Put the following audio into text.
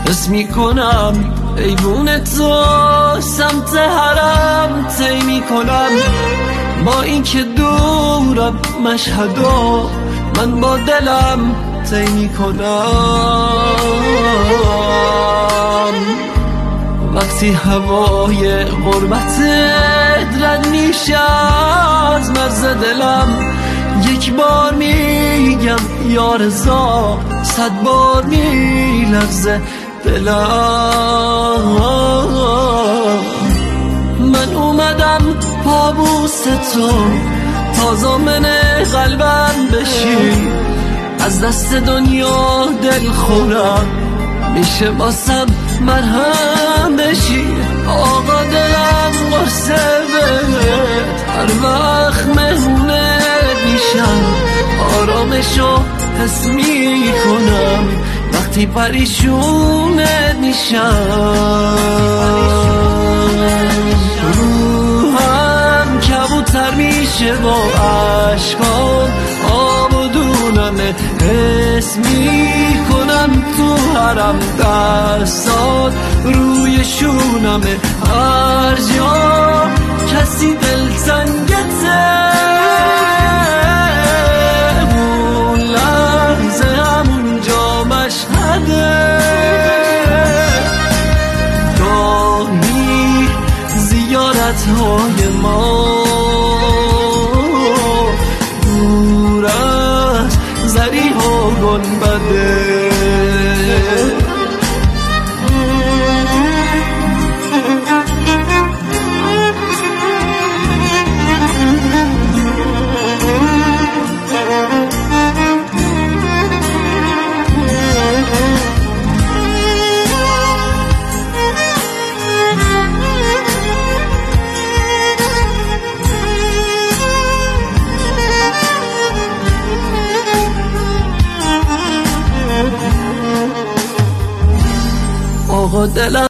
حس میکنم ایوون تو سمت حرم طی میکنم، با اینکه دورم مشهدا من با دلم طی میکنم. وقتی هوای غربتت رد میشه از مرز دلم، یک بار میگم یا رضا، 100 بار میلرزه دلم. من اومدم پابوس تو تا ضامن قلبم بشی، از دست دنیا دل خورم میشه واسم مرهم بشی. آقا دلم قرصه بهت هر وقت مهمونه میشم، آرامشو حس میکنم وقتی پریشونت میشم. روحم کبوتر میشه با عشقام، آب و دونمه حس میکنم تو حرم، دستات روی شونمه هر جا کسی دلتنگته. اون لحظه همونجا مشهده، گاهی زیارتهای ما دور از ضریح و گنبده. آقا دلم